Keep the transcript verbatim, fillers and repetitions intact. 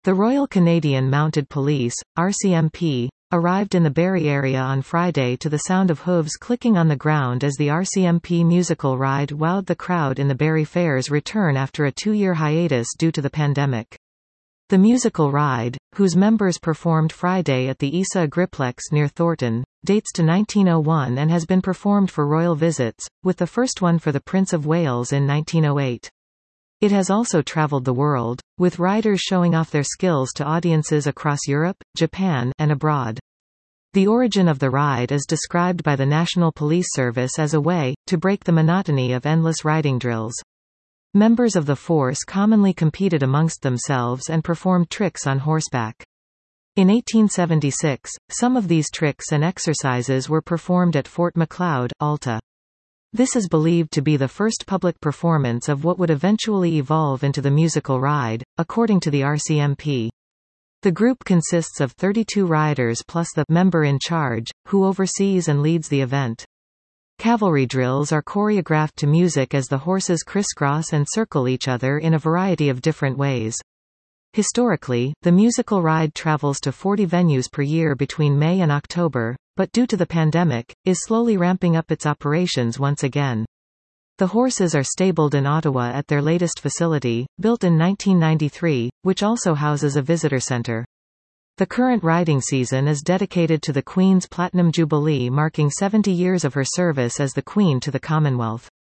The Royal Canadian Mounted Police, R C M P, arrived in the Barrie area on Friday to the sound of hooves clicking on the ground as the R C M P musical ride wowed the crowd in the Barrie Fair's return after a two-year hiatus due to the pandemic. The musical ride, whose members performed Friday at the Isa Agriplex near Thornton, dates to nineteen oh one and has been performed for royal visits, with the first one for the Prince of Wales in nineteen oh eight. It has also traveled the world, with riders showing off their skills to audiences across Europe, Japan, and abroad. The origin of the ride is described by the National Police Service as a way to break the monotony of endless riding drills. Members of the force commonly competed amongst themselves and performed tricks on horseback. In eighteen seventy-six, some of these tricks and exercises were performed at Fort Macleod, Alta. This is believed to be the first public performance of what would eventually evolve into the musical ride, according to the R C M P. The group consists of thirty-two riders plus the member in charge, who oversees and leads the event. Cavalry drills are choreographed to music as the horses crisscross and circle each other in a variety of different ways. Historically, the musical ride travels to forty venues per year between May and October, but due to the pandemic, is slowly ramping up its operations once again. The horses are stabled in Ottawa at their latest facility, built in nineteen ninety-three, which also houses a visitor centre. The current riding season is dedicated to the Queen's Platinum Jubilee, marking seventy years of her service as the Queen to the Commonwealth.